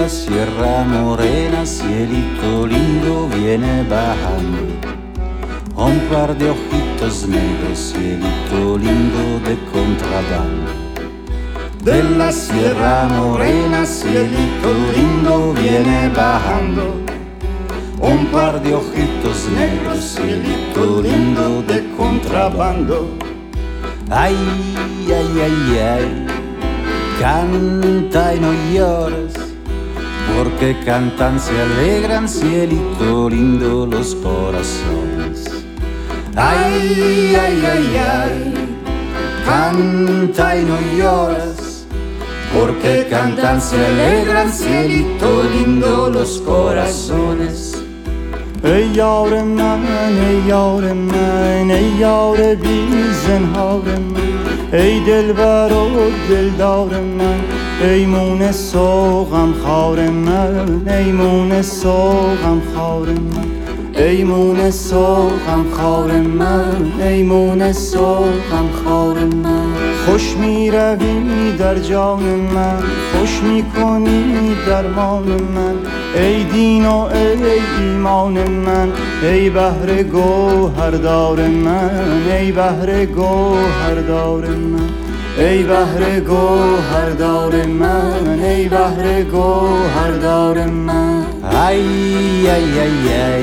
Sierra Morena, cielito lindo viene bajando. Un par de ojitos negros, cielito lindo de contrabando. De la Sierra Morena, cielito lindo viene bajando. Un par de ojitos negros, cielito lindo de contrabando. Ay, ay, ay, ay, canta y no llores, porque cantan se alegran, cielito lindo, los corazones. Ay, ay, ay, ay, canta y no llores, porque cantan se alegran, cielito lindo, los corazones. ای یار من، ای یار من، ای یار بی زنهار من، ای دلبر و دلدار من، ای مون سوغم خار من، ای مون سوغم خار من، ای مون سوغم خار من، ای مون سوغم خار من. خوش می روی در جان من، خوش می کنی درمان من، ای دین و ای ایمان من، ای بحر گوهردار من، ای بحر گوهردار من، ای بحر گوهردار من، ای بحر گوهردار من. Ay, ay, ay, ay,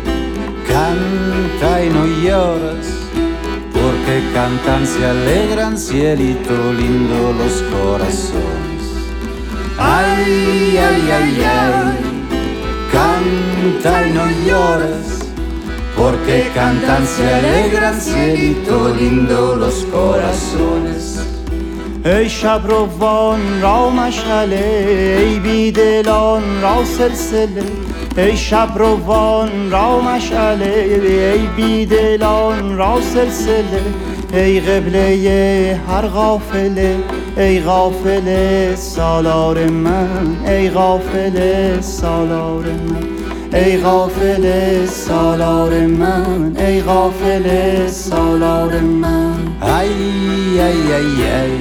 canta y no llores, porque cantan se alegran, cielito lindo, los corazones. Ay, ay, ay, ay, canta y no llores, porque cantan se alegran, cielito lindo, los corazones. ای شب روان را مشعله، ای بیدلان را سلسله، ای شب روان را مشعله، ای بیدلان را سلسله، ای قبله هر غافله، ای غافله سالار من، ای غافله سالار من، ای غافله سالار من، ای غافله سالار من. Ay, ay, ay, ay,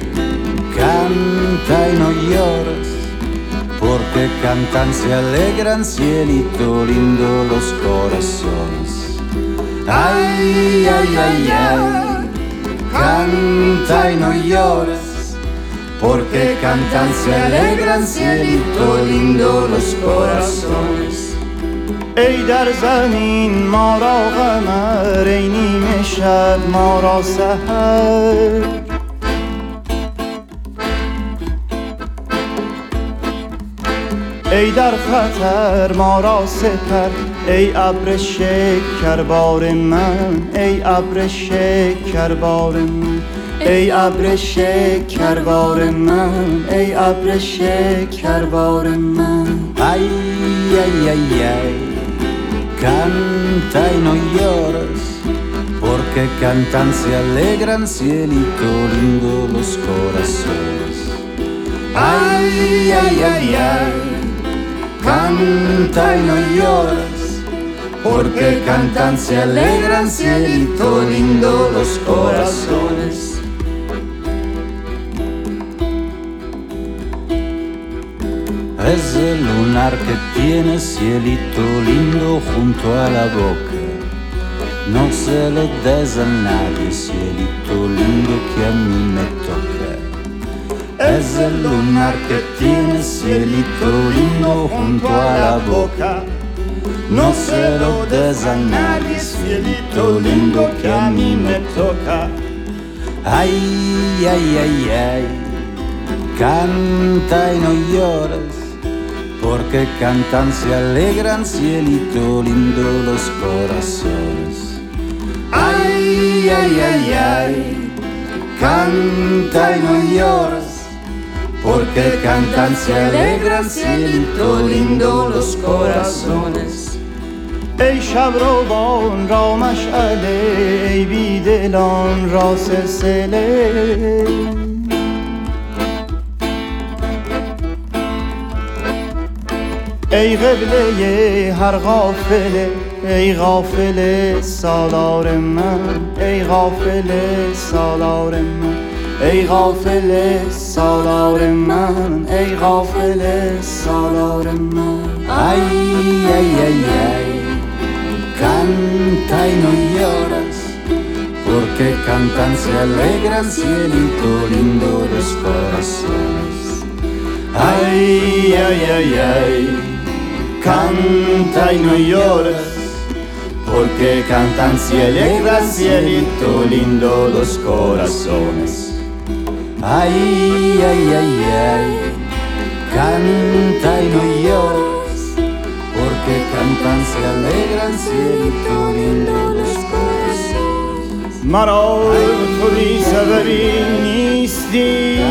canta y no llores, porque cantan se alegran, cielito lindo, los corazones. Ay, ay, ay, ay, canta y no llores, porque cantan se alegran, cielito lindo, los corazones. ای در زمین ما را قمر، ای نیمه شب ما را سحر، ای در خطر ما را سپر، ای ابر شکربار من، ای ابر شکربار من، ای ابر شکربار من، ای ابر شکربار من. Ay, ay, ay, ay, canta y no llores, porque cantan se alegran, cielito lindo, los corazones. Ay, ay, ay, ay, canta y no llores, porque cantan se alegran, cielito lindo, los corazones. Es el lunar que tiene, cielito lindo, junto a la boca. No se lo des a nadie, cielito lindo, que a mí me toca. Es el lunar que tiene, cielito lindo, junto a la boca. No se lo des a nadie, cielito lindo, que a mí me toca. Ay, ay, ay, ay, canta y no llores, porque cantan se alegran, cielito lindo, los corazones. Ay, ay, ay, ay, canta y no llores, porque cantan se alegran, cielito lindo, los corazones. ای شب روان را مشعله، ای بیدلان را سلسله، ای قبله هر غافله، ای غافله سالار من، ای غافله سالار من، ای غافل سالار من، ای غافل سالار من. Ay, ay, ay, ay, canta y no lloras, porque cantan se alegran, cielito lindo los corazones. Ay, ay, ay, ay, canta y no lloras, porque cantan se alegran, cielito lindo los corazones. Ay, ay, ay, ay, canta y no lloras, porque cantan se alegran, cielito lindo los corazones. مرا تو بی سببی نیستی،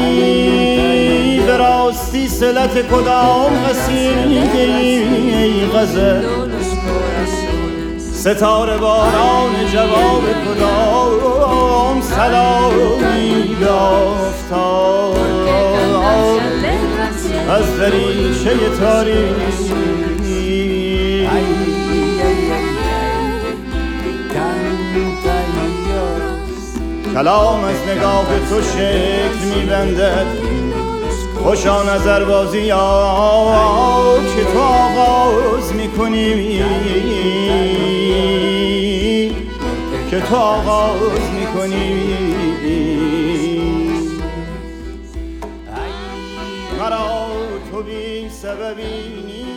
به راستی صلت کدام قصیده ای غزل، ستاره باران جواب کدام سلامی به آفتاب از دریچه تاریکی. کلام از نگاه تو شکل می‌بندد، خوشا نظر بازی ها که تو آغاز می‌کنی، که تو آغاز می‌کنی. مرا تو بی سببی